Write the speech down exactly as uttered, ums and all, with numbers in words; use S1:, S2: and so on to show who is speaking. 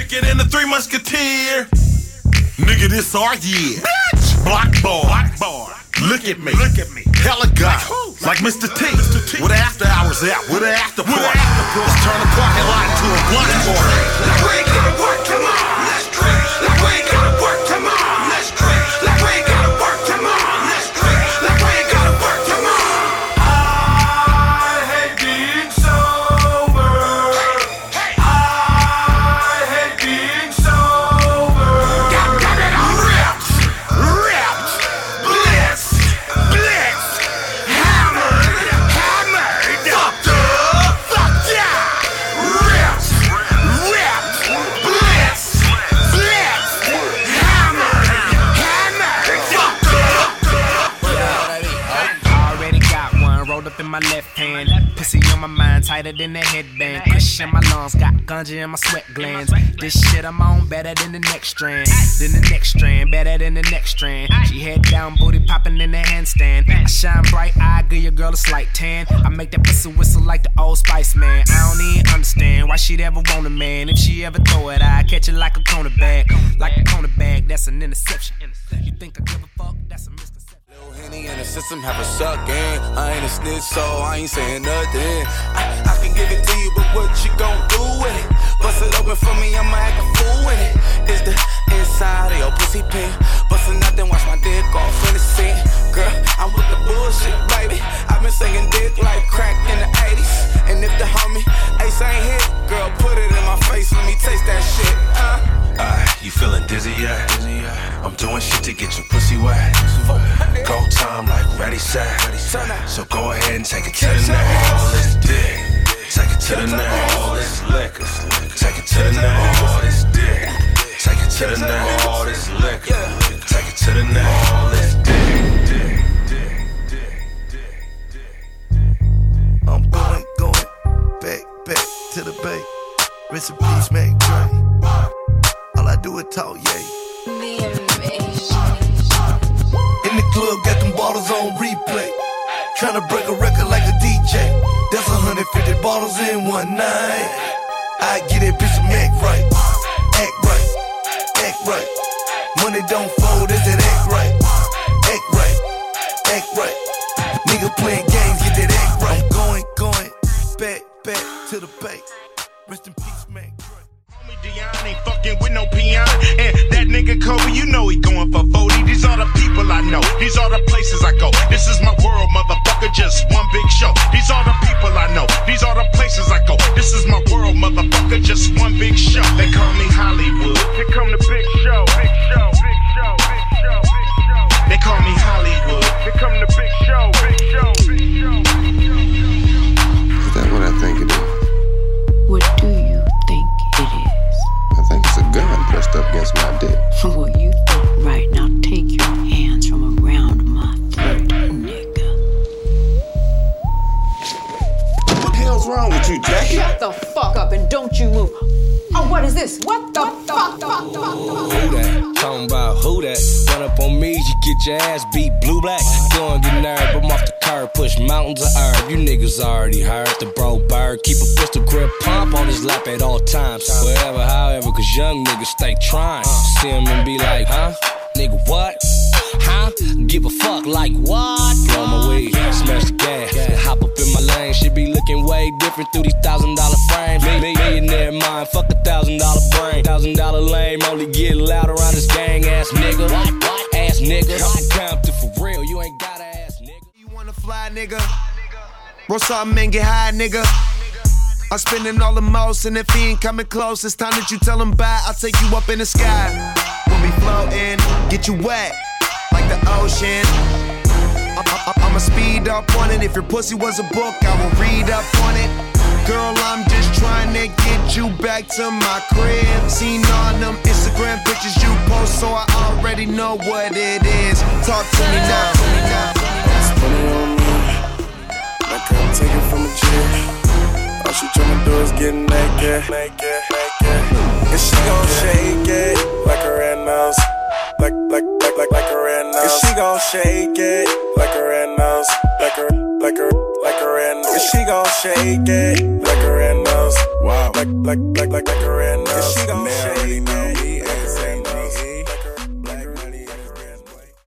S1: Thicker than the Three Musketeers. Nigga, this our year. Block bar. Block bar. Look at me. Look at me. Hella guy. Like Mister T. With the after hours out. With the after party. Let's turn the parking lot into a block party.
S2: Like we ain't gotta work, come on. Let's drink. Like we ain't gotta work, come on. Let's drink. Like we ain't gotta work, come on. Let's drink. Like we ain't gotta work, come on. I hate being sober. I hate being sober. Got, got it all ripped. Ripped. Blitzed. Blitzed. Hammered. Hammered. Fucked up. Fucked up. Ripped. Ripped. Blitzed. Blitzed. Hammered. Hammered. Fucked up.
S3: Already got one rolled up in my left hand. Pussy on my mind, tighter than a headband. Kush in my lungs, got ganja in my sweat glands. This shit I'm on better than the next strand. Than the next strand, better than the next strand. She head down, booty popping in the handstand. I shine bright, I give your girl a slight tan. I make that pussy whistle like the Old Spice man. I don't even understand why she'd ever want a man. If she ever throw it, I catch it like a corner bag. Like a corner bag, that's an interception. You think I give a fuck? That's a misconception.
S4: Henny in the system, have a suckin'. I ain't a snitch, so I ain't saying nothing. I, I can give it to you, but what you gon' do with it? Bust it open for me, I'ma act a fool with it. Is the inside of your pussy pink? Bustin' nothing, watch my dick off in the scene. Girl, I'm with the bullshit, baby. I've been singing dick like crack in the eighties. And if the homie Ace ain't hit, girl, put it in my face, let me taste that shit, huh?
S5: Uh, you feeling dizzy yet? I'm doing shit to get your pussy wet. Go time like ready, set. So go ahead and take it to the next. All this dick, take it to the next. All this liquor, take it to the next. All this dick, take it to the next. All this liquor, take it to the next. All this dick, dick, dick, dick, dick, dick.
S6: I'm going, going back, back to the bay. Rest in peace, Mac Dre. All I do is talk, yeah. In the club, got them bottles on replay. Tryna break a record like a D J. That's one hundred fifty bottles in one night. I get that bitch some act right. Act right. Act right. Money don't fold, is it act right? Act right. Act right. Nigga playing games, get that act right. I'm going, going back, back to the bay. Rest in peace, man.
S1: Dion ain't fucking with no peon. And that nigga Kobe, you know he going for forty. These are the people I know. These are the places I go. This is my world, motherfucker, just one big show. These are the people I know. These are the places I go. This is my world, motherfucker, just one big show. They call me Hollywood. Here come the big show, big show, big show, big show, big show. They call me Hollywood. Here come the big show, big show, big show, big show.
S7: Is that what I think it is?
S8: What do you think it is?
S7: I think it's a gun pressed up against my dick.
S8: Well, you think right. Now take your hands from around my throat, nigga.
S7: What the hell's wrong with you, Jackie?
S9: Shut the fuck up and don't you move. Oh, what is this? What the fuck?
S3: Who that? Talking about who that? Run up on me, you get your ass beat blue black. Go and get nerve, I'm off the curb, push mountains of herb. You niggas already heard the bro bird. Keep a pistol grip pump on his lap at all times. Wherever, however, cause young niggas stay trying. See him and be like, huh? Nigga, what? Huh? Give a fuck like what? Blow my weed, smash the gas, hop up in my lane. Shit be looking way different through these thousand dollar frames. Me, millionaire mind, fuck a thousand dollar brain. Thousand dollar lame, only get loud around this gang ass nigga. What? What? Ass nigga. I'm Compton for real, you ain't got a ass nigga.
S6: You wanna fly, nigga? Roll something and get high, nigga. I'm spending all the most, and if he ain't coming close, it's time that you tell him bye. I'll take you up in the sky. We'll be floating, get you wet like the ocean. I- I- I'ma speed up on it. If your pussy was a book, I will read up on it. Girl, I'm just trying to get you back to my crib. Seen all them Instagram pictures you post, so I already know what it is. Talk to me now.
S7: Spend it on me, like I'm taking from a chick. All she tryna do is get naked, naked, naked. And she gon' shake it like a red nose, like, like, like, like, like a red nose. And she gon' shake it like a red nose, like a, like a, like a red nose. And she gon' shake it like a red nose, wow, like, like, like, like, like.